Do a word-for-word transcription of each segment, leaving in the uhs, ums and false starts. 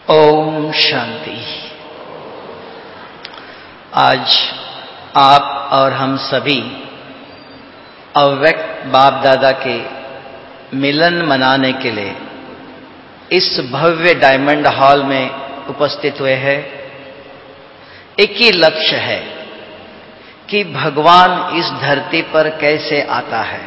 ओम शांति। आज आप और हम सभी अव्यक्त बाप दादा के मिलन मनाने के लिए इस भव्य डायमंड हॉल में उपस्थित हुए हैं। एक ही लक्ष्य है कि भगवान इस धरती पर कैसे आता है।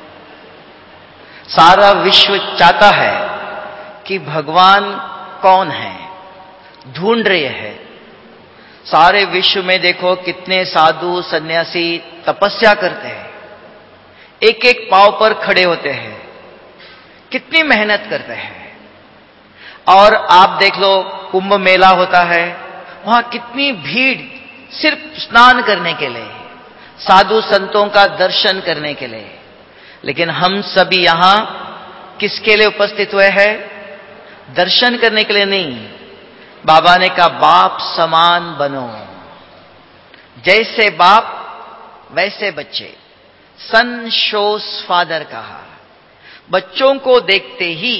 सारा विश्व चाहता है कि भगवान कौन है, ढूंढ रहे हैं। सारे विश्व में देखो कितने साधु सन्यासी तपस्या करते हैं, एक एक पांव पर खड़े होते हैं, कितनी मेहनत करते हैं। और आप देख लो कुंभ मेला होता है, वहां कितनी भीड़ सिर्फ स्नान करने के लिए, साधु संतों का दर्शन करने के लिए। लेकिन हम सभी यहां किसके लिए उपस्थित हुए हैं? दर्शन करने के लिए नहीं। बाबा ने कहा बाप समान बनो, जैसे बाप वैसे बच्चे। सन शोस फादर कहा। बच्चों को देखते ही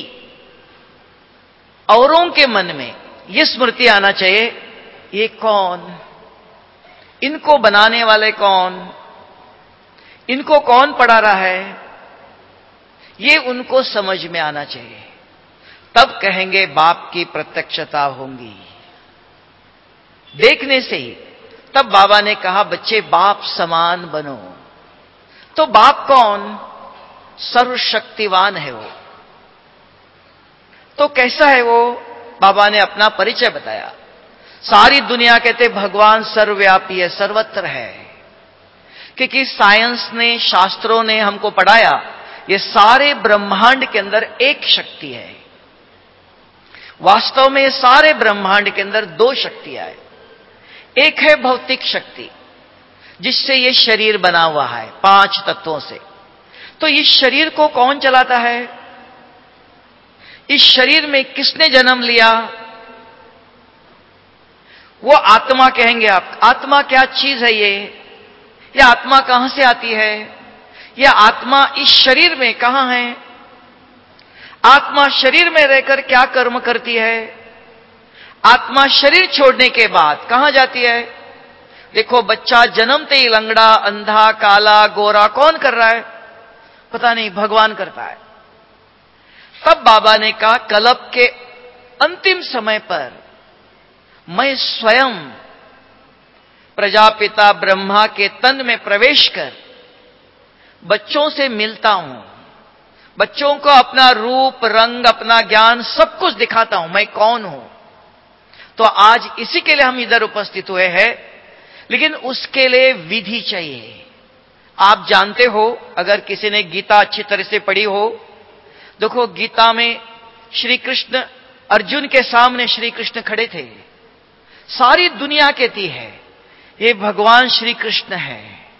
औरों के मन में यह स्मृति आना चाहिए, ये कौन, इनको बनाने वाले कौन, इनको कौन पढ़ा रहा है, ये उनको समझ में आना चाहिए। तब कहेंगे बाप की प्रत्यक्षता होंगी देखने से ही। तब बाबा ने कहा बच्चे बाप समान बनो। तो बाप कौन? सर्वशक्तिवान है वो। तो कैसा है वो? बाबा ने अपना परिचय बताया। सारी दुनिया कहते भगवान सर्वव्यापी है, सर्वत्र है, क्योंकि साइंस ने, शास्त्रों ने हमको पढ़ाया ये सारे ब्रह्मांड के अंदर एक शक्ति है। वास्तव में सारे ब्रह्मांड के अंदर दो शक्तियां हैं। एक है भौतिक शक्ति, जिससे ये शरीर बना हुआ है पांच तत्वों से। तो इस शरीर को कौन चलाता है? इस शरीर में किसने जन्म लिया? वो आत्मा कहेंगे आप। आत्मा क्या चीज है ये? यह आत्मा कहां से आती है? यह आत्मा इस शरीर में कहां है? आत्मा शरीर में रहकर क्या कर्म करती है? आत्मा शरीर छोड़ने के बाद कहां जाती है? देखो बच्चा जन्मते ही लंगड़ा, अंधा, काला, गोरा कौन कर रहा है? पता नहीं, भगवान करता है। तब बाबा ने कहा कल्प के अंतिम समय पर मैं स्वयं प्रजापिता ब्रह्मा के तन में प्रवेश कर बच्चों से मिलता हूं, बच्चों को अपना रूप, रंग, अपना ज्ञान सब कुछ दिखाता हूं, मैं कौन हूं। तो आज इसी के लिए हम इधर उपस्थित हुए हैं, लेकिन उसके लिए विधि चाहिए। आप जानते हो, अगर किसी ने गीता अच्छी तरह से पढ़ी हो, देखो गीता में श्री कृष्ण अर्जुन के सामने श्री कृष्ण खड़े थे। सारी दुनिया कहती है ये भगवान श्री कृष्ण है।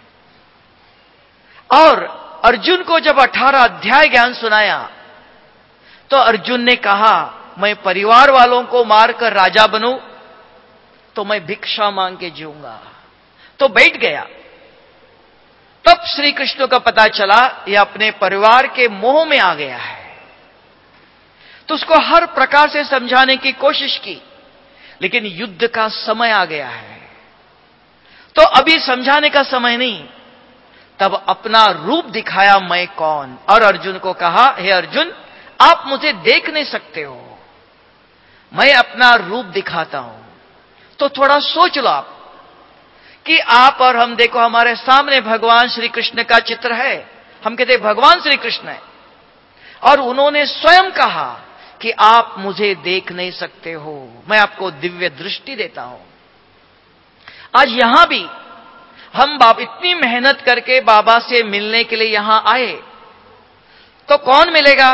और अर्जुन को जब अठारह अध्याय ज्ञान सुनाया तो अर्जुन ने कहा मैं परिवार वालों को मारकर राजा बनूं तो मैं भिक्षा मांग के जीऊंगा। तो बैठ गया। तब श्री कृष्ण को पता चला यह अपने परिवार के मोह में आ गया है। तो उसको हर प्रकार से समझाने की कोशिश की, लेकिन युद्ध का समय आ गया है, तो अभी समझाने का समय नहीं। तब अपना रूप दिखाया मैं कौन, और अर्जुन को कहा हे अर्जुन आप मुझे देख नहीं सकते हो, मैं अपना रूप दिखाता हूं। तो थोड़ा सोच लो आप कि आप और हम, देखो हमारे सामने भगवान श्री कृष्ण का चित्र है, हम कहते भगवान श्री कृष्ण है, और उन्होंने स्वयं कहा कि आप मुझे देख नहीं सकते हो, मैं आपको दिव्य दृष्टि देता हूं। आज यहां भी हम बाप इतनी मेहनत करके बाबा से मिलने के लिए यहां आए, तो कौन मिलेगा?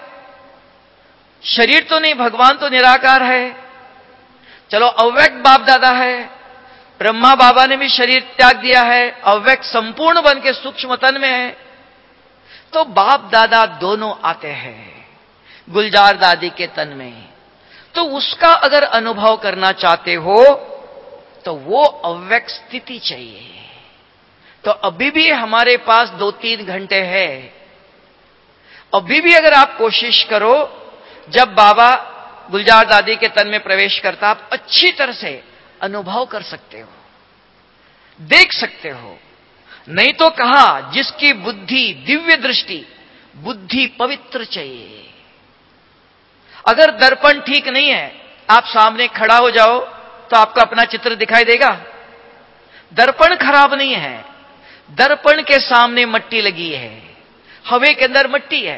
शरीर तो नहीं, भगवान तो निराकार है। चलो अव्यक्त बाप दादा है, ब्रह्मा बाबा ने भी शरीर त्याग दिया है, अव्यक्त संपूर्ण बन के सूक्ष्म तन में है। तो बाप दादा दोनों आते हैं गुलजार दादी के तन में। तो उसका अगर अनुभव करना चाहते हो तो वो अव्यक्त स्थिति चाहिए। तो अभी भी हमारे पास दो तीन घंटे है। अभी भी अगर आप कोशिश करो, जब बाबा गुलजार दादी के तन में प्रवेश करता, आप अच्छी तरह से अनुभव कर सकते हो, देख सकते हो। नहीं तो कहा जिसकी बुद्धि दिव्य दृष्टि, बुद्धि पवित्र चाहिए। अगर दर्पण ठीक नहीं है, आप सामने खड़ा हो जाओ तो आपको अपना चित्र दिखाई देगा? दर्पण खराब नहीं है, दर्पण के सामने मट्टी लगी है, हवा के अंदर मट्टी है,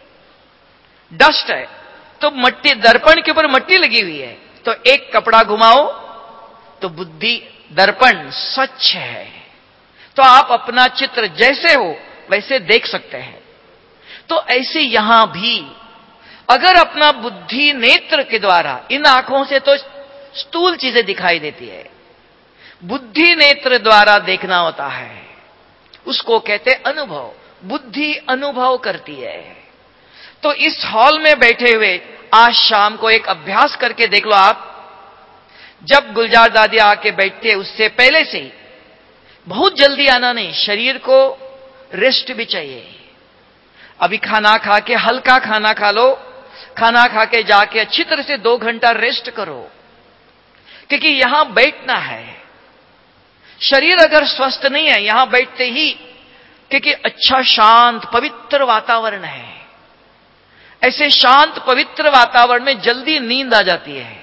डस्ट है, तो मट्टी, दर्पण के ऊपर मट्टी लगी हुई है, तो एक कपड़ा घुमाओ तो बुद्धि, दर्पण स्वच्छ है, तो आप अपना चित्र जैसे हो वैसे देख सकते हैं। तो ऐसे यहां भी अगर अपना बुद्धि नेत्र के द्वारा, इन आंखों से तो स्थूल चीजें दिखाई देती है, बुद्धि नेत्र द्वारा देखना होता है, उसको कहते अनुभव। बुद्धि अनुभव करती है। तो इस हॉल में बैठे हुए आज शाम को एक अभ्यास करके देख लो आप। जब गुलजार दादी आके बैठते उससे पहले से ही, बहुत जल्दी आना नहीं, शरीर को रेस्ट भी चाहिए। अभी खाना खा के, हल्का खाना खा लो, खाना खा के जाके अच्छी तरह से दो घंटा रेस्ट करो, क्योंकि यहां बैठना है। शरीर अगर स्वस्थ नहीं है यहां बैठते ही, क्योंकि अच्छा शांत पवित्र वातावरण है, ऐसे शांत पवित्र वातावरण में जल्दी नींद आ जाती है।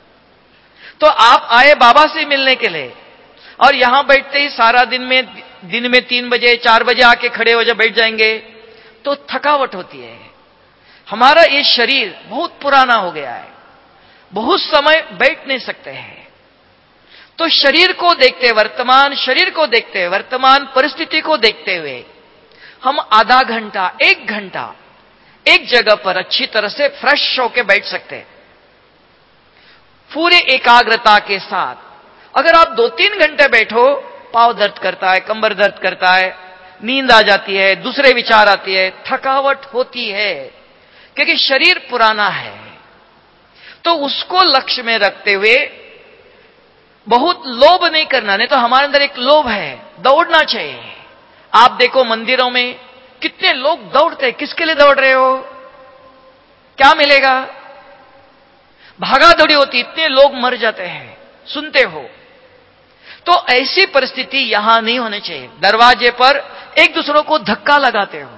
तो आप आए बाबा से मिलने के लिए, और यहां बैठते ही सारा दिन में, दिन में तीन बजे चार बजे आके खड़े हो जा बैठ जाएंगे तो थकावट होती है। हमारा ये शरीर बहुत पुराना हो गया है, बहुत समय बैठ नहीं सकते हैं। तो शरीर को देखते, वर्तमान शरीर को देखते, वर्तमान परिस्थिति को देखते हुए हम आधा घंटा, एक घंटा एक जगह पर अच्छी तरह से फ्रेश होकर बैठ सकते हैं, पूरे एकाग्रता के साथ। अगर आप दो तीन घंटे बैठो, पांव दर्द करता है, कंबर दर्द करता है, नींद आ जाती है, दूसरे विचार आती है, थकावट होती है, क्योंकि शरीर पुराना है। तो उसको लक्ष्य में रखते हुए बहुत लोभ नहीं करना, नहीं तो हमारे अंदर एक लोभ है, दौड़ना चाहिए। आप देखो मंदिरों में कितने लोग दौड़ते हैं, किसके लिए दौड़ रहे हो? क्या मिलेगा? भागा दौड़ी होती, इतने लोग मर जाते हैं, सुनते हो। तो ऐसी परिस्थिति यहां नहीं होनी चाहिए। दरवाजे पर एक दूसरों को धक्का लगाते हो,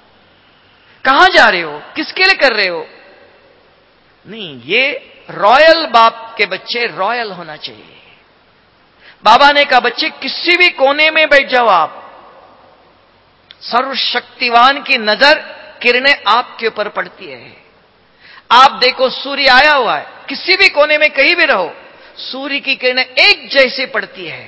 कहां जा रहे हो, किसके लिए कर रहे हो? नहीं, ये रॉयल बाप के बच्चे रॉयल होना चाहिए। बाबा ने कहा बच्चे किसी भी कोने में बैठ जाओ आप, सर्वशक्तिवान की नजर, किरणें आपके ऊपर पड़ती है। आप देखो सूर्य आया हुआ है, किसी भी कोने में कहीं भी रहो, सूर्य की किरणें एक जैसे पड़ती है।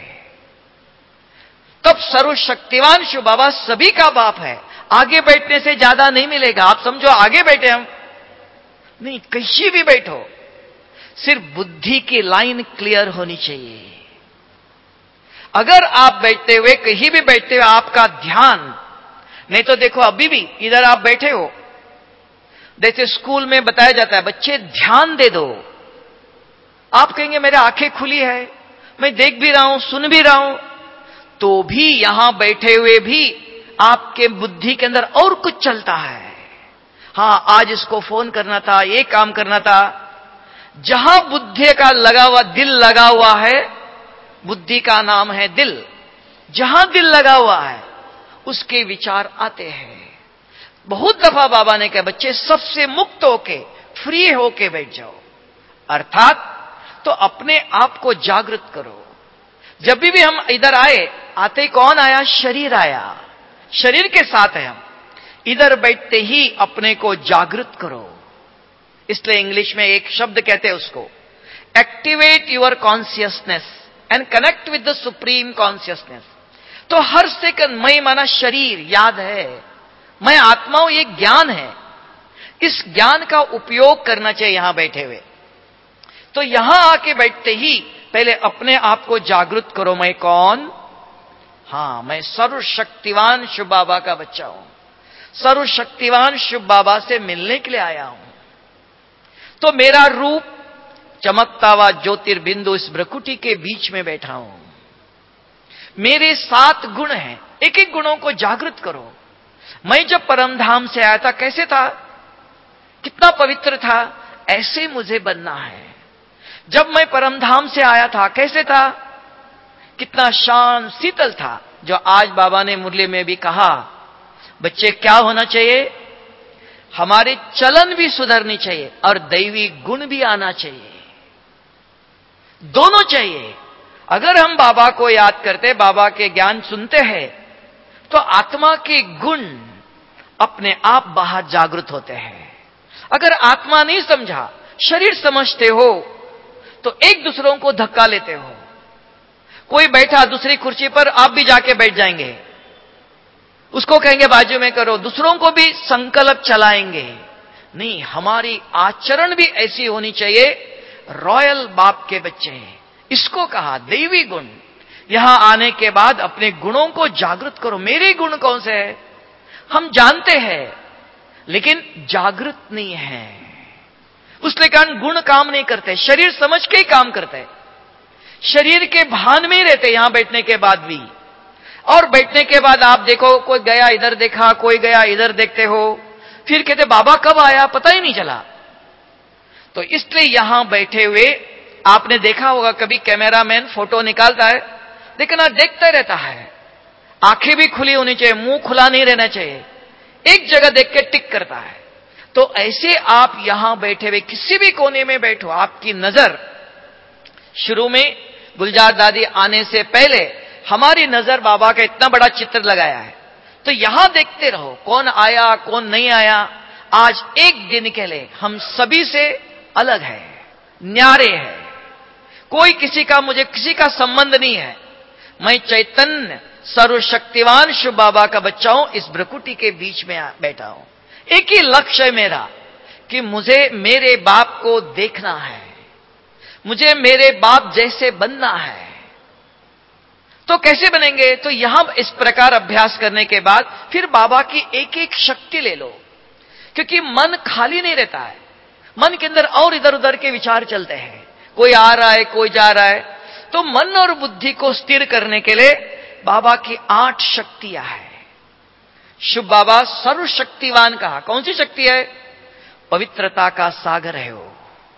तब सर्वशक्तिवान शिव बाबा सभी का बाप है, आगे बैठने से ज्यादा नहीं मिलेगा। आप समझो आगे बैठे हम नहीं, कहीं भी बैठो, सिर्फ बुद्धि की लाइन क्लियर होनी चाहिए। अगर आप बैठते हुए, कहीं भी बैठते हुए आपका ध्यान, नहीं तो देखो अभी भी इधर आप बैठे हो, जैसे स्कूल में बताया जाता है बच्चे ध्यान दे दो, आप कहेंगे मेरे आंखें खुली है, मैं देख भी रहा हूं, सुन भी रहा हूं, तो भी यहां बैठे हुए भी आपके बुद्धि के अंदर और कुछ चलता है। हां, आज इसको फोन करना था, ये काम करना था। जहां बुद्धि का लगा हुआ, दिल लगा हुआ है, बुद्धि का नाम है दिल, जहां दिल लगा हुआ है उसके विचार आते हैं। बहुत दफा बाबा ने कहा बच्चे सबसे मुक्त होके, फ्री होके बैठ जाओ, अर्थात तो अपने आप को जागृत करो। जब भी हम इधर आए, आते कौन आया? शरीर आया, शरीर के साथ है हम। इधर बैठते ही अपने को जागृत करो। इसलिए इंग्लिश में एक शब्द कहते हैं उसको, activate your consciousness and connect with the supreme consciousness. तो हर सेकंड मैं माना शरीर याद है, मैं आत्मा हूं, ये ज्ञान है। इस ज्ञान का उपयोग करना चाहिए यहां बैठे हुए। तो यहां आके बैठते ही पहले अपने आप को जागृत करो, मैं कौन? हां, मैं सर्वशक्तिवान शिव बाबा का बच्चा हूं, सर्वशक्तिवान शिव बाबा से मिलने के लिए आया हूं। तो मेरा रूप चमकता हुआ ज्योतिर्बिंदु इस भ्रकुटी के बीच में बैठा हूं। मेरे सात गुण हैं, एक एक गुणों को जागृत करो। मैं जब परमधाम से आया था कैसे था? कितना पवित्र था, ऐसे मुझे बनना है। जब मैं परमधाम से आया था कैसे था? कितना शांत शीतल था। जो आज बाबा ने मुरली में भी कहा, बच्चे क्या होना चाहिए? हमारे चलन भी सुधरनी चाहिए और दैवी गुण भी आना चाहिए, दोनों चाहिए। अगर हम बाबा को याद करते, बाबा के ज्ञान सुनते हैं, तो आत्मा के गुण अपने आप बाहर जागृत होते हैं। अगर आत्मा नहीं समझा, शरीर समझते हो, तो एक दूसरों को धक्का लेते हो। कोई बैठा दूसरी कुर्सी पर, आप भी जाके बैठ जाएंगे, उसको कहेंगे बाजू में करो, दूसरों को भी संकल्प चलाएंगे। नहीं, हमारी आचरण भी ऐसी होनी चाहिए, रॉयल बाप के बच्चे। इसको कहा दैवी गुण। यहां आने के बाद अपने गुणों को जागृत करो। मेरे गुण कौन से हैं? हम जानते हैं, लेकिन जागृत नहीं है। उसके कारण गुण काम नहीं करते, शरीर समझ के ही काम करते, शरीर के भान में ही रहते यहां बैठने के बाद भी। और बैठने के बाद आप देखो, कोई गया इधर देखा, कोई गया इधर देखते हो, फिर कहते बाबा कब आया पता ही नहीं चला। तो इसलिए यहां बैठे हुए आपने देखा होगा, कभी कैमरामैन फोटो निकालता है, देखना देखता रहता है, आंखें भी खुली होनी चाहिए, मुंह खुला नहीं रहना चाहिए, एक जगह देख के टिक करता है। तो ऐसे आप यहां बैठे हुए किसी भी कोने में बैठो, आपकी नजर, शुरू में गुलजार दादी आने से पहले हमारी नजर बाबा का इतना बड़ा चित्र लगाया है, तो यहां देखते रहो कौन आया कौन नहीं आया। आज एक दिन के लिए हम सभी से अलग है, न्यारे है, कोई किसी का, मुझे किसी का संबंध नहीं है। मैं चैतन्य सर्वशक्तिवान शिव बाबा का बच्चा हूं, इस भ्रकुटी के बीच में बैठा हूं। एक ही लक्ष्य है मेरा कि मुझे मेरे बाप को देखना है, मुझे मेरे बाप जैसे बनना है। तो कैसे बनेंगे? तो यहां इस प्रकार अभ्यास करने के बाद फिर बाबा की एक एक शक्ति ले लो, क्योंकि मन खाली नहीं रहता है, मन के अंदर और इधर उधर के विचार चलते हैं, कोई आ रहा है कोई जा रहा है। तो मन और बुद्धि को स्थिर करने के लिए बाबा की आठ शक्तियां हैं। शिव बाबा सर्वशक्तिवान कहा, कौन सी शक्ति है? पवित्रता का सागर है वो।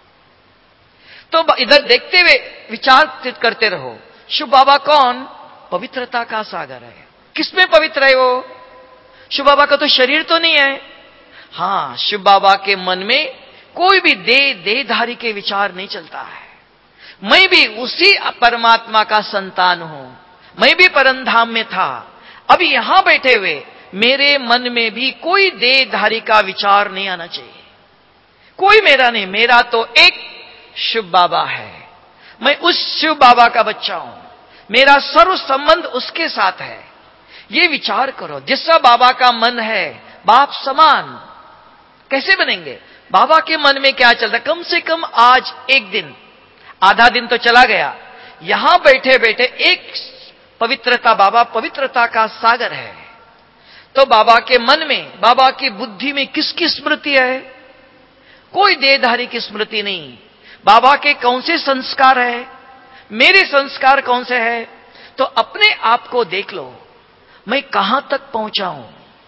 तो इधर देखते हुए विचार करते रहो, शिव बाबा कौन? पवित्रता का सागर है। किसमें पवित्र है वो? शिव बाबा का तो शरीर तो नहीं है। हां, शिव बाबा के मन में कोई भी देह देहधारी के विचार नहीं चलता है। मैं भी उसी परमात्मा का संतान हूं, मैं भी परमधाम में था, अभी यहां बैठे हुए मेरे मन में भी कोई देहधारी का विचार नहीं आना चाहिए। कोई मेरा नहीं, मेरा तो एक शिव बाबा है, मैं उस शिव बाबा का बच्चा हूं, मेरा सर्व संबंध उसके साथ है। ये विचार करो, जिसका बाबा का मन है, बाप समान कैसे बनेंगे? बाबा के मन में क्या चलता? कम से कम आज एक दिन, आधा दिन तो चला गया, यहां बैठे बैठे एक पवित्रता, बाबा पवित्रता का सागर है। तो बाबा के मन में, बाबा की बुद्धि में किसकी स्मृति है? कोई देहधारी की स्मृति नहीं। बाबा के कौन से संस्कार है? मेरे संस्कार कौन से है? तो अपने आप को देख लो, मैं कहां तक पहुंचा हूं।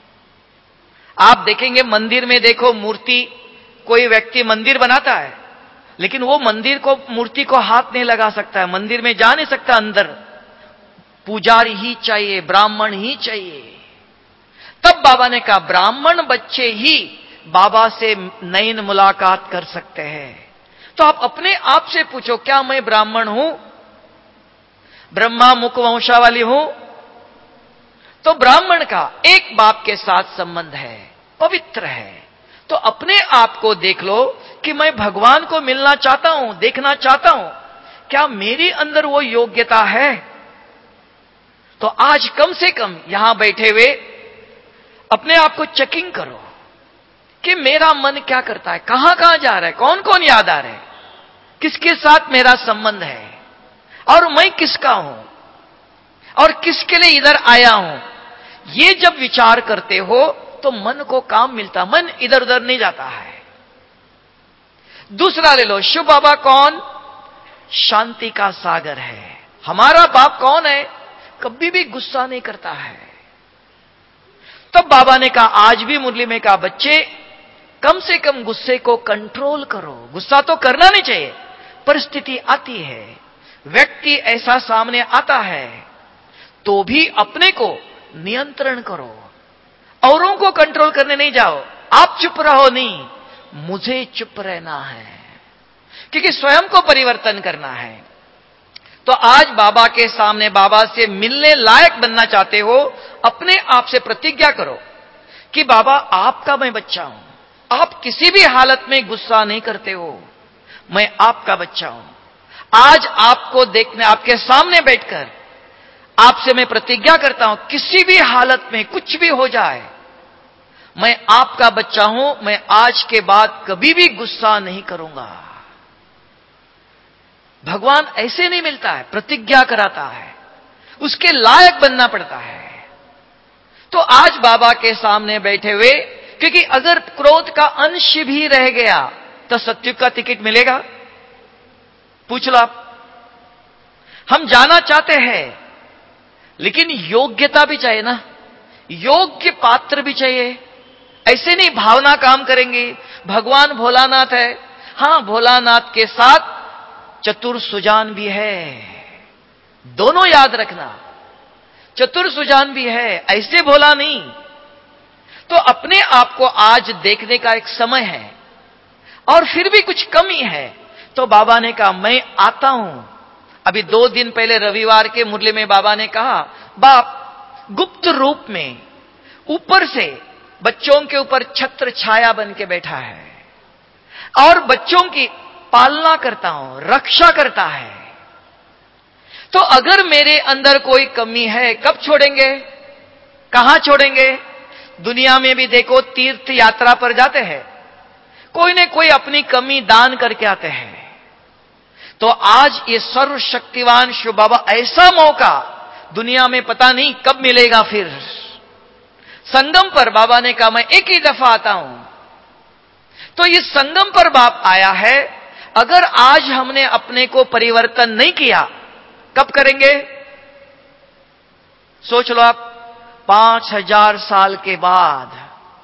आप देखेंगे मंदिर में, देखो मूर्ति, कोई व्यक्ति मंदिर बनाता है, लेकिन वो मंदिर को, मूर्ति को हाथ नहीं लगा सकता है, मंदिर में जा नहीं सकता अंदर, पुजारी ही चाहिए, ब्राह्मण ही चाहिए। तब बाबा ने कहा ब्राह्मण बच्चे ही बाबा से नयन मुलाकात कर सकते हैं। तो आप अपने आप से पूछो, क्या मैं ब्राह्मण हूं? ब्रह्मा मुख वंशावली हूं? तो ब्राह्मण का एक बाप के साथ संबंध है, पवित्र है। तो अपने आप को देख लो कि मैं भगवान को मिलना चाहता हूं, देखना चाहता हूं, क्या मेरी अंदर वो योग्यता है? तो आज कम से कम यहां बैठे हुए अपने आप को चेकिंग करो कि मेरा मन क्या करता है, कहां कहां जा रहा है, कौन कौन याद आ रहा है, किसके साथ मेरा संबंध है, और मैं किसका हूं, और किसके लिए इधर आया हूं। ये जब विचार करते हो तो मन को काम मिलता, मन इधर उधर नहीं जाता है। दूसरा ले लो, शिव बाबा कौन? शांति का सागर है। हमारा बाप कौन है? कभी भी गुस्सा नहीं करता है। तब बाबा ने कहा, आज भी मुरली में कहा, बच्चे कम से कम गुस्से को कंट्रोल करो। गुस्सा तो करना नहीं चाहिए, परिस्थिति आती है, व्यक्ति ऐसा सामने आता है, तो भी अपने को नियंत्रण करो, औरों को कंट्रोल करने नहीं जाओ। आप चुप रहो नहीं, मुझे चुप रहना है, क्योंकि स्वयं को परिवर्तन करना है। तो आज बाबा के सामने बाबा से मिलने लायक बनना चाहते हो, अपने आप से प्रतिज्ञा करो कि बाबा आपका मैं बच्चा हूं, आप किसी भी हालत में गुस्सा नहीं करते हो, मैं आपका बच्चा हूं। आज आपको देखने, आपके सामने बैठकर आपसे मैं प्रतिज्ञा करता हूं, किसी भी हालत में कुछ भी हो जाए, मैं आपका बच्चा हूं, मैं आज के बाद कभी भी गुस्सा नहीं करूंगा। भगवान ऐसे नहीं मिलता है, प्रतिज्ञा कराता है, उसके लायक बनना पड़ता है। तो आज बाबा के सामने बैठे हुए, क्योंकि अगर क्रोध का अंश भी रह गया तो सत्युग का टिकट मिलेगा? पूछ लो आप। हम जाना चाहते हैं, लेकिन योग्यता भी चाहिए ना, योग्य पात्र भी चाहिए। ऐसे नहीं भावना काम करेंगे। भगवान भोलानाथ है, हां भोलानाथ के साथ चतुर सुजान भी है, दोनों याद रखना, चतुर सुजान भी है, ऐसे भोला नहीं। तो अपने आप को आज देखने का एक समय है, और फिर भी कुछ कमी है। तो बाबा ने कहा मैं आता हूं। अभी दो दिन पहले रविवार के मुरली में बाबा ने कहा, बाप गुप्त रूप में ऊपर से बच्चों के ऊपर छत्र छाया बन के बैठा है, और बच्चों की पालना करता हूं, रक्षा करता है। तो अगर मेरे अंदर कोई कमी है, कब छोड़ेंगे, कहां छोड़ेंगे? दुनिया में भी देखो, तीर्थ यात्रा पर जाते हैं, कोई न कोई अपनी कमी दान करके आते हैं। तो आज ये सर्वशक्तिवान शिव बाबा, ऐसा मौका दुनिया में पता नहीं कब मिलेगा। फिर संगम पर बाबा ने कहा मैं एक ही दफा आता हूं। तो इस संगम पर बाप आया है। अगर आज हमने अपने को परिवर्तन नहीं किया, कब करेंगे? सोच लो आप, पांच हजार साल के बाद।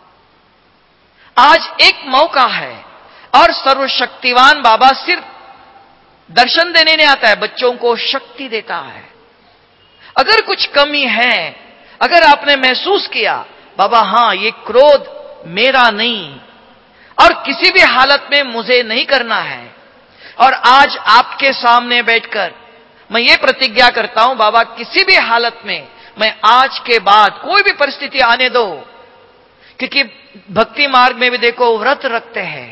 आज एक मौका है, और सर्वशक्तिवान बाबा सिर्फ दर्शन देने नहीं आता है, बच्चों को शक्ति देता है। अगर कुछ कमी है, अगर आपने महसूस किया बाबा हां ये क्रोध मेरा नहीं, और किसी भी हालत में मुझे नहीं करना है, और आज आपके सामने बैठकर मैं ये प्रतिज्ञा करता हूं बाबा किसी भी हालत में मैं आज के बाद कोई भी परिस्थिति आने दो, क्योंकि भक्ति मार्ग में भी देखो व्रत रखते हैं,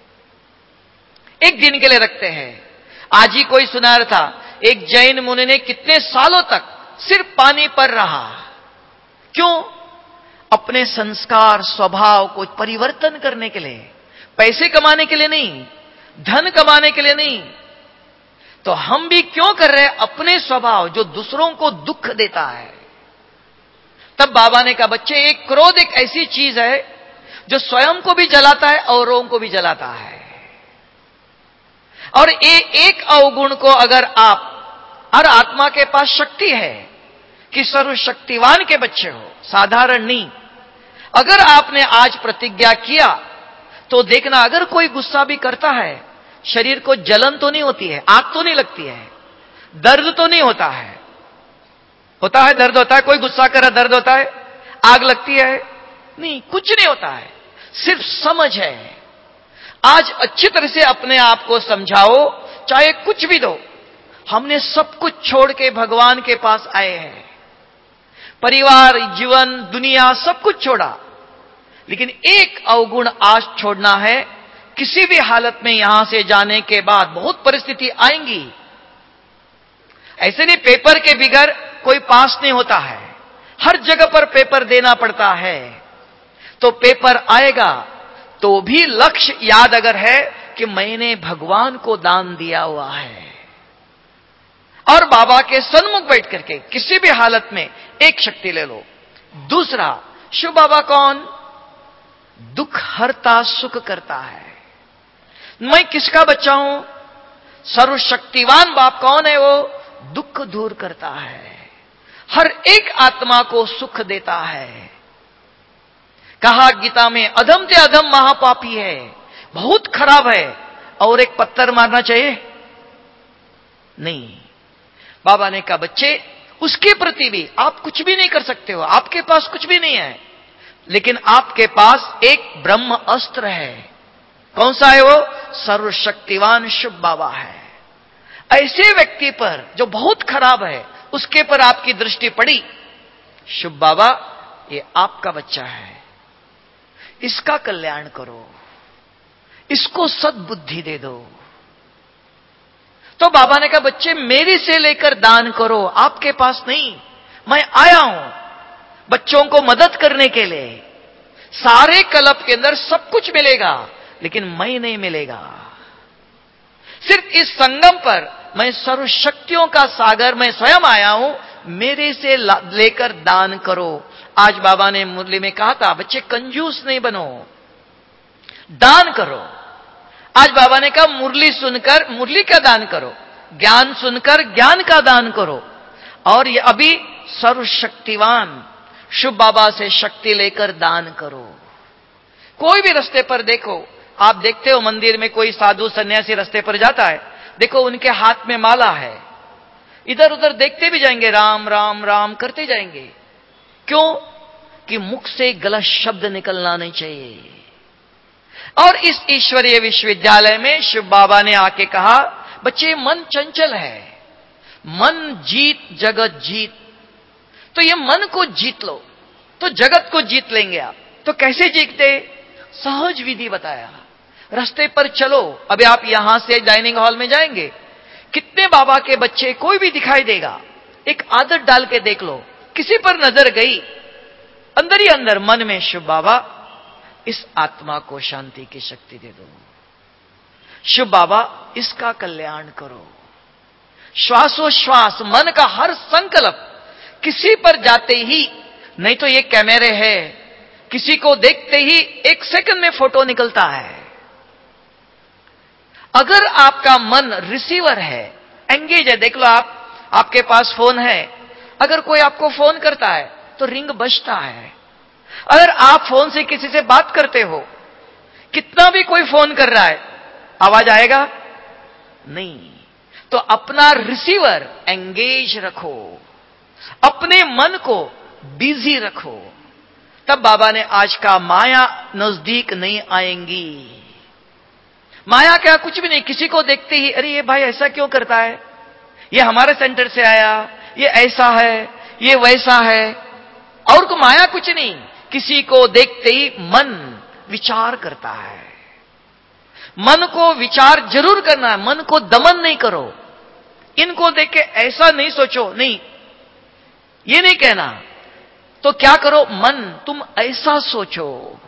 एक दिन के लिए रखते हैं। आज ही कोई सुना रहा था, एक जैन मुनि ने कितने सालों तक सिर्फ पानी पर रहा। क्यों? अपने संस्कार स्वभाव को परिवर्तन करने के लिए, पैसे कमाने के लिए नहीं, धन कमाने के लिए नहीं। तो हम भी क्यों कर रहे हैं अपने स्वभाव जो दूसरों को दुख देता है? तब बाबा ने कहा बच्चे, एक क्रोध एक ऐसी चीज है जो स्वयं को भी जलाता है, औरों को भी जलाता है। और ए, एक अवगुण को अगर आप, हर आत्मा के पास शक्ति है कि सर्वशक्तिवान के बच्चे हो, साधारण नहीं। अगर आपने आज प्रतिज्ञा किया तो देखना, अगर कोई गुस्सा भी करता है, शरीर को जलन तो नहीं होती है, आग तो नहीं लगती है, दर्द तो नहीं होता है। होता है दर्द होता है? कोई गुस्सा कर रहा दर्द होता है? आग लगती है? नहीं, कुछ नहीं होता है, सिर्फ समझ है। आज अच्छी तरह से अपने आप को समझाओ, चाहे कुछ भी दो। हमने सब कुछ छोड़ के भगवान के पास आए हैं, परिवार, जीवन, दुनिया सब कुछ छोड़ा, लेकिन एक अवगुण आज छोड़ना है। किसी भी हालत में यहां से जाने के बाद बहुत परिस्थिति आएंगी। ऐसे नहीं पेपर के बिगर कोई पास नहीं होता है, हर जगह पर पेपर देना पड़ता है। तो पेपर आएगा तो भी लक्ष्य याद अगर है कि मैंने भगवान को दान दिया हुआ है, और बाबा के सन्मुख बैठ करके किसी भी हालत में एक शक्ति ले लो। दूसरा, शिव बाबा कौन? दुख हरता सुख करता है। मैं किसका बच्चा हूं? सर्वशक्तिवान बाप कौन है? वो दुख दूर करता है, हर एक आत्मा को सुख देता है। कहा गीता में अधम ते अधम महापापी है, बहुत खराब है, और एक पत्थर मारना चाहिए? नहीं। बाबा ने कहा बच्चे उसके प्रति भी आप कुछ भी नहीं कर सकते हो, आपके पास कुछ भी नहीं है, लेकिन आपके पास एक ब्रह्म अस्त्र है। कौन सा है वो? सर्वशक्तिवान शुभ बाबा है। ऐसे व्यक्ति पर जो बहुत खराब है उसके पर आपकी दृष्टि पड़ी, शुभ बाबा ये आपका बच्चा है, इसका कल्याण करो, इसको सद्बुद्धि दे दो। तो बाबा ने कहा बच्चे मेरे से लेकर दान करो, आपके पास नहीं, मैं आया हूं बच्चों को मदद करने के लिए। सारे कल्प के अंदर सब कुछ मिलेगा, लेकिन मैं नहीं मिलेगा। सिर्फ इस संगम पर मैं सर्वशक्तियों का सागर मैं स्वयं आया हूं, मेरे से लेकर दान करो। आज बाबा ने मुरली में कहा था बच्चे कंजूस नहीं बनो, दान करो। आज बाबा ने कहा मुरली सुनकर मुरली का दान करो, ज्ञान सुनकर ज्ञान का दान करो, और ये अभी सर्वशक्तिवान शुभ बाबा से शक्ति लेकर दान करो। कोई भी रास्ते पर देखो, आप देखते हो मंदिर में कोई साधु सन्यासी रास्ते पर जाता है, देखो उनके हाथ में माला है, इधर उधर देखते भी जाएंगे, राम राम राम करते जाएंगे। क्यों? कि मुख से गलत शब्द निकलना नहीं चाहिए। और इस ईश्वरीय विश्वविद्यालय में शिव बाबा ने आके कहा बच्चे मन चंचल है, मन जीत जगत जीत। तो ये मन को जीत लो तो जगत को जीत लेंगे आप। तो कैसे जीतते? सहज विधि बताया, रास्ते पर चलो। अभी आप यहां से डाइनिंग हॉल में जाएंगे, कितने बाबा के बच्चे कोई भी दिखाई देगा, एक आदत डाल के देख लो, किसी पर नजर गई, अंदर ही अंदर मन में शिव बाबा इस आत्मा को शांति की शक्ति दे दो, शिव बाबा इसका कल्याण करो। श्वासोश्वास मन का हर संकल्प किसी पर जाते ही, नहीं तो ये कैमरे है, किसी को देखते ही एक सेकंड में फोटो निकलता है। अगर आपका मन रिसीवर है, एंगेज है, देख लो आप, आपके पास फोन है, अगर कोई आपको फोन करता है तो रिंग बजता है। अगर आप फोन से किसी से बात करते हो, कितना भी कोई फोन कर रहा है, आवाज आएगा नहीं। तो अपना रिसीवर एंगेज रखो, अपने मन को बिजी रखो, तब बाबा ने आज का माया नजदीक नहीं आएंगी। माया क्या? कुछ भी नहीं, किसी को देखते ही अरे ये भाई ऐसा क्यों करता है, ये हमारे सेंटर से आया, ये ऐसा है, ये वैसा है, और को माया कुछ नहीं। किसी को देखते ही मन विचार करता है। मन को विचार जरूर करना है, मन को दमन नहीं करो। इनको देख के ऐसा नहीं सोचो, नहीं ये नहीं कहना, तो क्या करो, मन तुम ऐसा सोचो।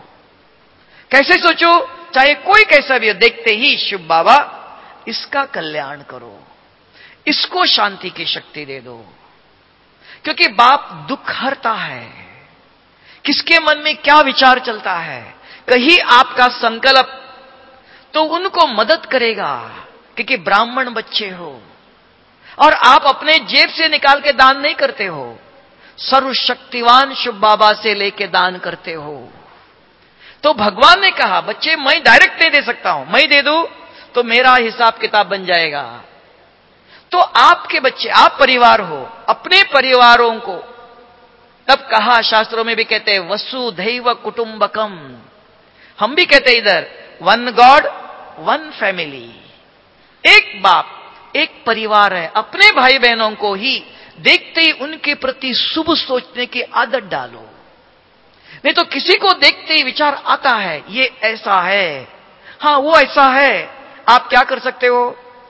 कैसे सोचो? चाहे कोई कैसा भी हो, देखते ही शिव बाबा इसका कल्याण करो, इसको शांति की शक्ति दे दो। क्योंकि बाप दुख हरता है, किसके मन में क्या विचार चलता है, कहीं आपका संकल्प तो उनको मदद करेगा, क्योंकि ब्राह्मण बच्चे हो और आप अपने जेब से निकाल के दान नहीं करते हो, सर्वशक्तिवान शिव बाबा से लेके दान करते हो। तो भगवान ने कहा बच्चे मैं डायरेक्ट नहीं दे सकता हूं, मैं दे दूं तो मेरा हिसाब किताब बन जाएगा। तो आपके बच्चे, आप परिवार हो, अपने परिवारों को, तब कहा शास्त्रों में भी कहते हैं वसुधैव कुटुंबकम, हम भी कहते हैं इधर वन गॉड वन फैमिली, एक बाप एक परिवार है। अपने भाई बहनों को ही देखते ही उनके प्रति शुभ सोचने की आदत डालो, नहीं तो किसी को देखते ही विचार आता है ये ऐसा है, हां वो ऐसा है। आप क्या कर सकते हो?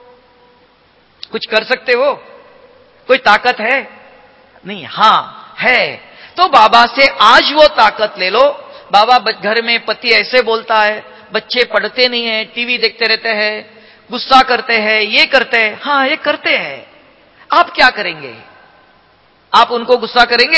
कुछ कर सकते हो? कोई ताकत है? नहीं। हां है, तो बाबा से आज वो ताकत ले लो। बाबा घर में पति ऐसे बोलता है, बच्चे पढ़ते नहीं है, टीवी देखते रहते हैं, गुस्सा करते हैं, ये करते हैं। हां ये करते हैं, आप क्या करेंगे? आप उनको गुस्सा करेंगे?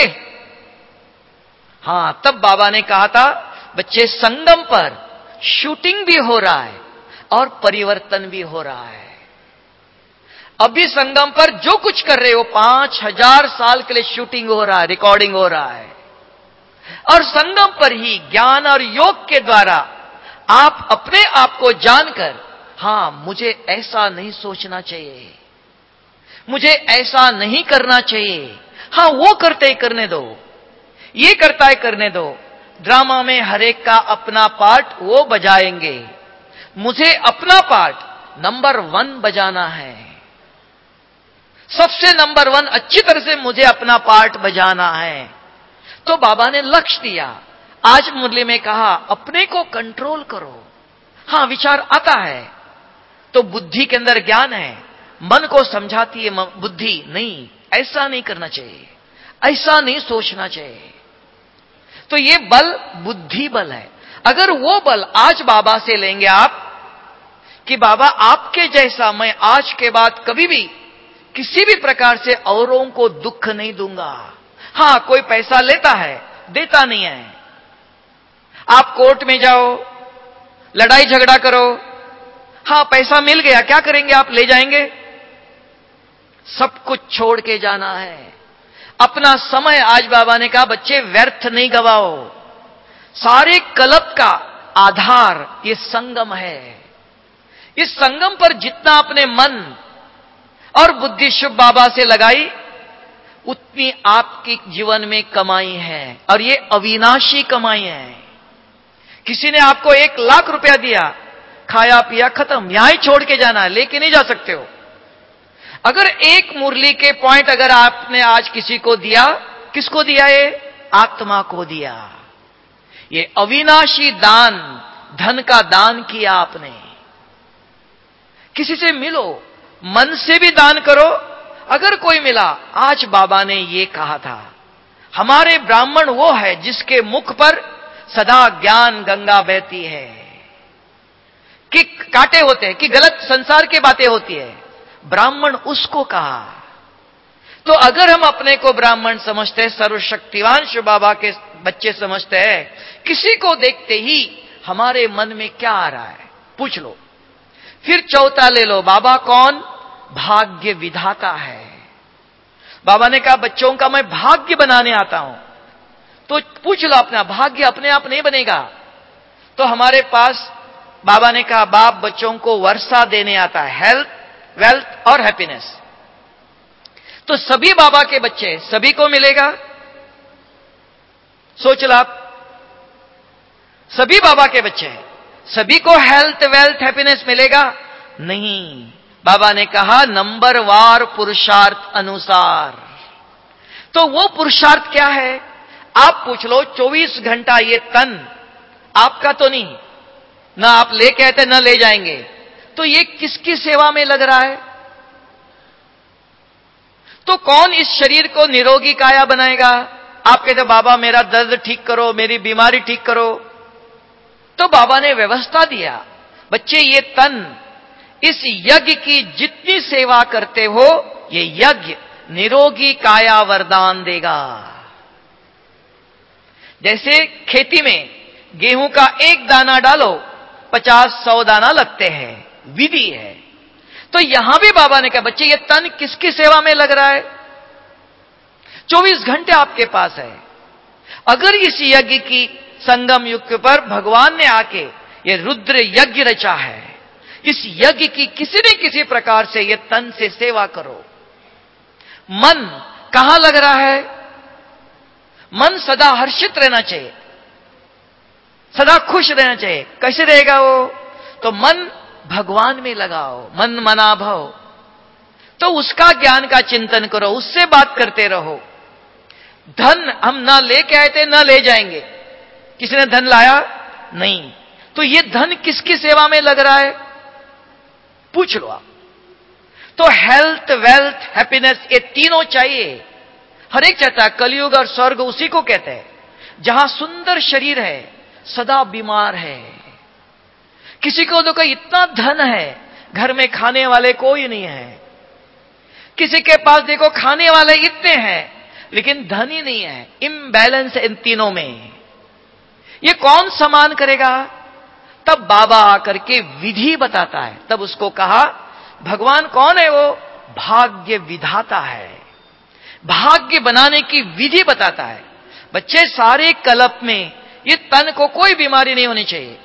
हां, तब बाबा ने कहा था बच्चे संगम पर शूटिंग भी हो रहा है और परिवर्तन भी हो रहा है। अभी संगम पर जो कुछ कर रहे हो, पांच हजार साल के लिए शूटिंग हो रहा है, रिकॉर्डिंग हो रहा है। और संगम पर ही ज्ञान और योग के द्वारा आप अपने आप को जानकर, हां मुझे ऐसा नहीं सोचना चाहिए, मुझे ऐसा नहीं करना चाहिए, हां वो करते ही करने दो, ये करता है करने दो। ड्रामा में हरेक का अपना पार्ट वो बजाएंगे, मुझे अपना पार्ट नंबर वन बजाना है, सबसे नंबर वन अच्छी तरह से मुझे अपना पार्ट बजाना है। तो बाबा ने लक्ष्य दिया। आज मुरली में कहा अपने को कंट्रोल करो। हां विचार आता है तो बुद्धि के अंदर ज्ञान है, मन को समझाती है बुद्धि, नहीं ऐसा नहीं करना चाहिए, ऐसा नहीं सोचना चाहिए। तो ये बल बुद्धि बल है। अगर वो बल आज बाबा से लेंगे आप कि बाबा आपके जैसा मैं आज के बाद कभी भी किसी भी प्रकार से औरों को दुख नहीं दूंगा। हां कोई पैसा लेता है, देता नहीं है, आप कोर्ट में जाओ, लड़ाई झगड़ा करो, हां पैसा मिल गया, क्या करेंगे आप? ले जाएंगे? सब कुछ छोड़ के जाना है। अपना समय, आज बाबा ने कहा बच्चे व्यर्थ नहीं गवाओ। सारे कलप का आधार ये संगम है। इस संगम पर जितना अपने मन और बुद्धि शुभ बाबा से लगाई, उतनी आपके जीवन में कमाई है, और ये अविनाशी कमाई है। किसी ने आपको एक लाख रुपया दिया, खाया पिया खत्म, यहां ही छोड़ के जाना है, लेके नहीं जा सकते हो। अगर एक मुरली के पॉइंट अगर आपने आज किसी को दिया, किसको दिया? ये आत्मा को दिया। ये अविनाशी दान, धन का दान किया आपने। किसी से मिलो, मन से भी दान करो। अगर कोई मिला, आज बाबा ने ये कहा था, हमारे ब्राह्मण वो है जिसके मुख पर सदा ज्ञान गंगा बहती है। कि कांटे होते हैं, कि गलत संसार की बातें होती है, ब्राह्मण उसको कहा। तो अगर हम अपने को ब्राह्मण समझते हैं, सर्वशक्तिवान शिव बाबा के बच्चे समझते हैं, किसी को देखते ही हमारे मन में क्या आ रहा है पूछ लो। फिर चौथा ले लो, बाबा कौन? भाग्य विधाता है। बाबा ने कहा बच्चों का मैं भाग्य बनाने आता हूं। तो पूछ लो अपना, भाग्य अपने आप नहीं बनेगा। तो हमारे पास बाबा ने कहा बाप बच्चों को वर्षा देने आता है, हेल्थ, वेल्थ और हैप्पीनेस। तो सभी बाबा के बच्चे सभी को मिलेगा? सोच लो आप, सभी बाबा के बच्चे हैं, सभी को हेल्थ, वेल्थ, हैप्पीनेस मिलेगा? नहीं। बाबा ने कहा नंबर वार पुरुषार्थ अनुसार। तो वो पुरुषार्थ क्या है? आप पूछ लो, चौबीस घंटा ये तन आपका तो नहीं ना, आप लेके आते ना ले जाएंगे, तो ये किसकी सेवा में लग रहा है? तो कौन इस शरीर को निरोगी काया बनाएगा? आप कहते बाबा मेरा दर्द ठीक करो, मेरी बीमारी ठीक करो। तो बाबा ने व्यवस्था दिया, बच्चे ये तन इस यज्ञ की जितनी सेवा करते हो, ये यज्ञ निरोगी काया वरदान देगा। जैसे खेती में गेहूं का एक दाना डालो, पचास सौ दाना लगते हैं, विधि है। तो यहां भी बाबा ने कहा बच्चे ये तन किसकी सेवा में लग रहा है? चौबीस घंटे आपके पास है। अगर इस यज्ञ की संगम युग पर भगवान ने आके ये रुद्र यज्ञ रचा है, इस यज्ञ की किसी न किसी प्रकार से ये तन से सेवा करो। मन कहां लग रहा है? मन सदा हर्षित रहना चाहिए, सदा खुश रहना चाहिए। कैसे रहेगा वो? तो मन भगवान में लगाओ, मन मना भव। तो उसका ज्ञान का चिंतन करो, उससे बात करते रहो। धन हम ना लेके आए थे ना ले जाएंगे। किसी ने धन लाया? नहीं। तो ये धन किसकी सेवा में लग रहा है? पूछ लो आप। तो हेल्थ, वेल्थ, हैप्पीनेस, ये तीनों चाहिए। हर एक चाहता है। कलयुग और स्वर्ग उसी को कहते हैं जहां सुंदर शरीर है, सदा बीमार है। किसी को देखो इतना धन है, घर में खाने वाले कोई नहीं है। किसी के पास देखो खाने वाले इतने हैं, लेकिन धन ही नहीं है। इम्बैलेंस इन तीनों में। ये कौन समान करेगा? तब बाबा आकर के विधि बताता है। तब उसको कहा भगवान कौन है? वो भाग्य विधाता है, भाग्य बनाने की विधि बताता है। बच्चे सारे कल्प में ये तन को कोई बीमारी नहीं होनी चाहिए,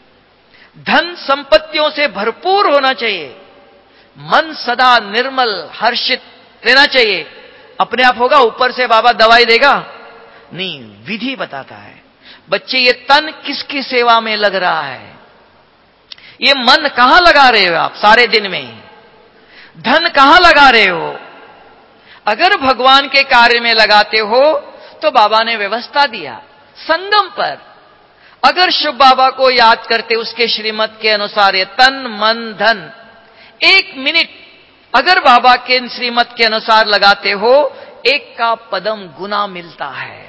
धन संपत्तियों से भरपूर होना चाहिए, मन सदा निर्मल हर्षित रहना चाहिए। अपने आप होगा, ऊपर से बाबा दवाई देगा? नहीं, विधि बताता है। बच्चे ये तन किसकी सेवा में लग रहा है, ये मन कहां लगा रहे हो आप सारे दिन में, धन कहां लगा रहे हो? अगर भगवान के कार्य में लगाते हो तो बाबा ने व्यवस्था दिया संगम पर। अगर शिव बाबा को याद करते उसके श्रीमत के अनुसार ये तन मन धन एक मिनट अगर बाबा के श्रीमत के अनुसार लगाते हो, एक का पदम गुना मिलता है।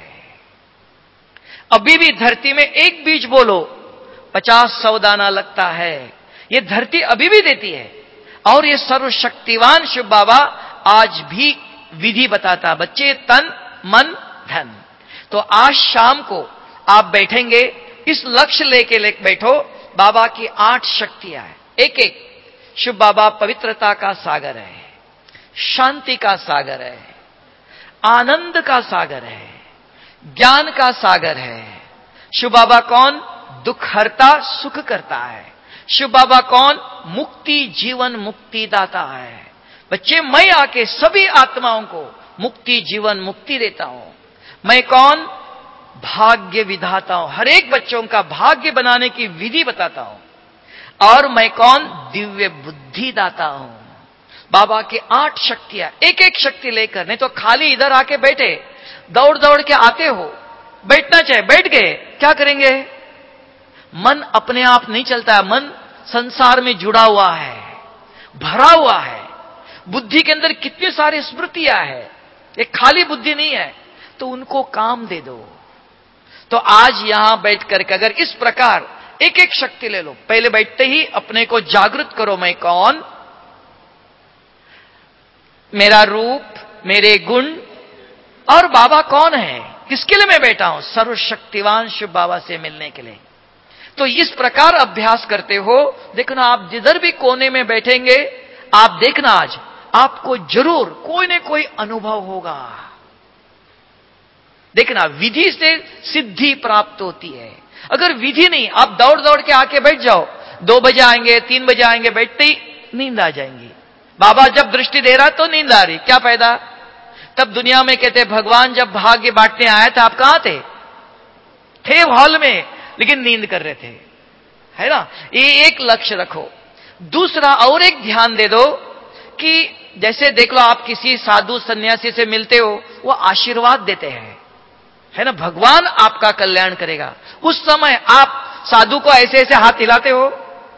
अभी भी धरती में एक बीज बोलो, पचास सौ दाना लगता है। ये धरती अभी भी देती है। और ये सर्वशक्तिवान शिव बाबा आज भी विधि बताता, बच्चे तन मन धन। तो आज शाम को आप बैठेंगे, इस लक्ष्य लेके लेके बैठो, बाबा की आठ शक्तियां हैं। एक एक शिव बाबा पवित्रता का सागर है, शांति का सागर है, आनंद का सागर है, ज्ञान का सागर है। शिव बाबा कौन? दुख हरता सुख करता है। शिव बाबा कौन? मुक्ति जीवन मुक्ति दाता है। बच्चे मैं आके सभी आत्माओं को मुक्ति जीवन मुक्ति देता हूं। मैं कौन? भाग्य विधाता हूं, हर एक बच्चों का भाग्य बनाने की विधि बताता हूं। और मैं कौन? दिव्य बुद्धि दाता हूं। बाबा की आठ शक्तियां, एक एक शक्ति लेकर, नहीं तो खाली इधर आके बैठे, दौड़ दौड़ के आते हो, बैठना चाहिए, बैठ गए क्या करेंगे? मन अपने आप नहीं चलता है, मन संसार में जुड़ा हुआ है, भरा हुआ है। बुद्धि के अंदर कितनी सारी स्मृतियां है, ये खाली बुद्धि नहीं है, तो उनको काम दे दो। तो आज यहां बैठ करके अगर इस प्रकार एक एक शक्ति ले लो, पहले बैठते ही अपने को जागृत करो, मैं कौन? मेरा रूप, मेरे गुण, और बाबा कौन है, किसके लिए मैं बैठा हूं? सर्वशक्तिवान शिव बाबा से मिलने के लिए। तो इस प्रकार अभ्यास करते हो, देखना आप जिधर भी कोने में बैठेंगे, आप देखना आज आपको जरूर कोई न कोई अनुभव होगा। देखना विधि से सिद्धि प्राप्त होती है। अगर विधि नहीं, आप दौड़ दौड़ के आके बैठ जाओ, दो बजे आएंगे तीन बजे आएंगे, बैठते ही नींद आ जाएंगी। बाबा जब दृष्टि दे रहा तो नींद आ रही, क्या फायदा? तब दुनिया में कहते भागवान जब भाग्य बांटने आया था आप कहां थे? थे हॉल में, लेकिन नींद कर रहे थे, है ना। ये एक लक्ष्य रखो। दूसरा और एक ध्यान दे दो कि जैसे देख लो आप किसी साधु सन्यासी से मिलते हो, वो आशीर्वाद देते हैं, है ना, भगवान आपका कल्याण करेगा। उस समय आप साधु को ऐसे ऐसे हाथ हिलाते हो,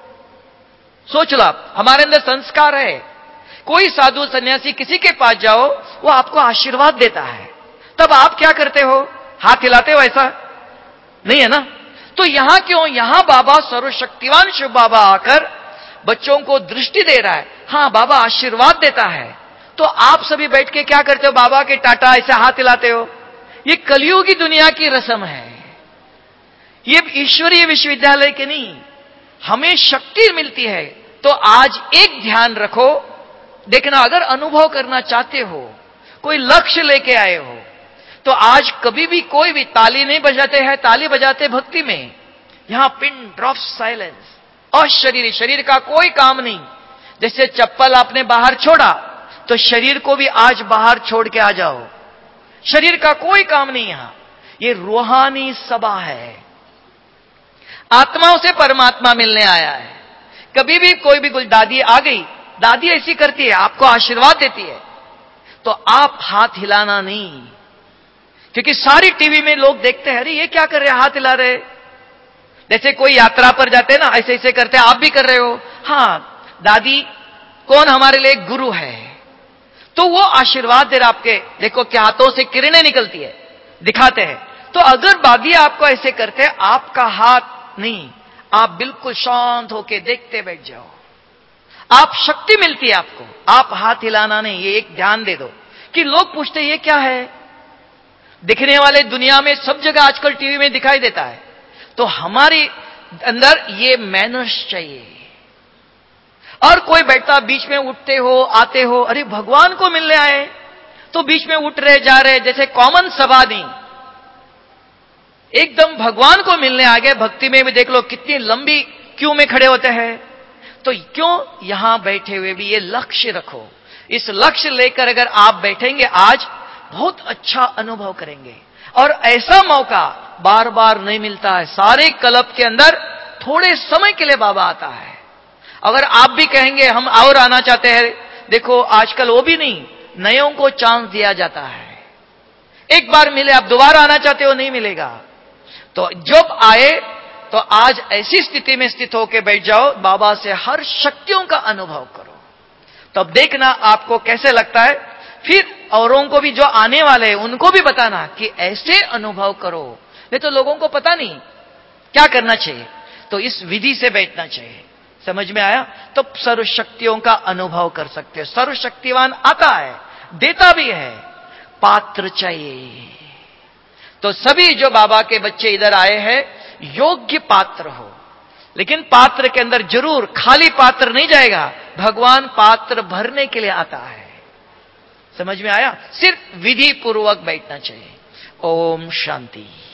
सोच लो आप, हमारे अंदर संस्कार है। कोई साधु सन्यासी किसी के पास जाओ, वो आपको आशीर्वाद देता है, तब आप क्या करते हो? हाथ हिलाते हो? ऐसा नहीं है ना। तो यहां क्यों? यहां बाबा सर्वशक्तिवान शिव बाबा आकर बच्चों को दृष्टि दे रहा है। हां, बाबा आशीर्वाद देता है, तो आप सभी बैठ के क्या करते हो? बाबा के टाटा ऐसे हाथ हिलाते हो। ये कलियुग की दुनिया की रस्म है, ये ईश्वरीय विश्वविद्यालय के नहीं। हमें शक्ति मिलती है। तो आज एक ध्यान रखो, देखना अगर अनुभव करना चाहते हो, कोई लक्ष्य लेके आए हो, तो आज कभी भी कोई भी ताली नहीं बजाते हैं, ताली बजाते भक्ति में। यहां पिन ड्रॉप साइलेंस, और शरीर शरीर का कोई काम नहीं। जैसे चप्पल आपने बाहर छोड़ा, तो शरीर को भी आज बाहर छोड़ के आ जाओ, शरीर का कोई काम नहीं। यहां ये रूहानी सभा है, आत्माओं से परमात्मा मिलने आया है। कभी भी कोई भी गुल दादी आ गई, दादी ऐसी करती है, आपको आशीर्वाद देती है, तो आप हाथ हिलाना नहीं, क्योंकि सारी टीवी में लोग देखते हैं, अरे ये क्या कर रहे हैं, हाथ हिला रहे। जैसे कोई यात्रा पर जाते हैं ना, ऐसे ऐसे करते हैं, आप भी कर रहे हो। हां, दादी कौन हमारे लिए गुरु है, तो वो आशीर्वाद दे रहा आपके, देखो क्या हाथों से किरणें निकलती है, दिखाते हैं। तो अगर दादी आपको ऐसे करते हैं, आपका हाथ नहीं, आप बिल्कुल शांत होके देखते बैठ जाओ, आप शक्ति मिलती है आपको, आप हाथ हिलाना नहीं। ये एक ध्यान दे दो कि लोग पूछते ये क्या है, दिखने वाले दुनिया में सब जगह आजकल टीवी में दिखाई देता है, तो हमारे अंदर ये मैनर्स चाहिए। और कोई बैठता, बीच में उठते हो आते हो, अरे भगवान को मिलने आए, तो बीच में उठ रहे जा रहे, जैसे कॉमन सभा नहीं। एकदम भगवान को मिलने आ गए। भक्ति में भी देख लो कितनी लंबी क्यू में खड़े होते हैं। तो क्यों यहां बैठे हुए भी ये लक्ष्य रखो। इस लक्ष्य लेकर अगर आप बैठेंगे आज, बहुत अच्छा अनुभव करेंगे। और ऐसा मौका बार बार नहीं मिलता है। सारे क्लब के अंदर थोड़े समय के लिए बाबा आता है। अगर आप भी कहेंगे हम और आना चाहते हैं, देखो आजकल वो भी नहीं, नयों को चांस दिया जाता है। एक बार मिले, आप दोबारा आना चाहते हो, नहीं मिलेगा। तो जब आए तो आज ऐसी स्थिति में स्थित होकर बैठ जाओ, बाबा से हर शक्तियों का अनुभव करो। तब देखना आपको कैसे लगता है। फिर औरों को भी जो आने वाले हैं उनको भी बताना कि ऐसे अनुभव करो। नहीं तो लोगों को पता नहीं क्या करना चाहिए। तो इस विधि से बैठना चाहिए। समझ में आया? तो सर्वशक्तियों का अनुभव कर सकते हो। सर्वशक्तिवान आता है, देता भी है, पात्र चाहिए। तो सभी जो बाबा के बच्चे इधर आए हैं, योग्य पात्र हो। लेकिन पात्र के अंदर जरूर खाली पात्र नहीं जाएगा, भगवान पात्र भरने के लिए आता है। समझ में आया? सिर्फ विधि पूर्वक बैठना चाहिए। ओम शांति।